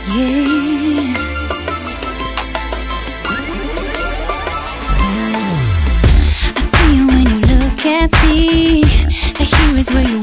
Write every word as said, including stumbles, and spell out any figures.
Yeah. I see you when you look at me. The here is where you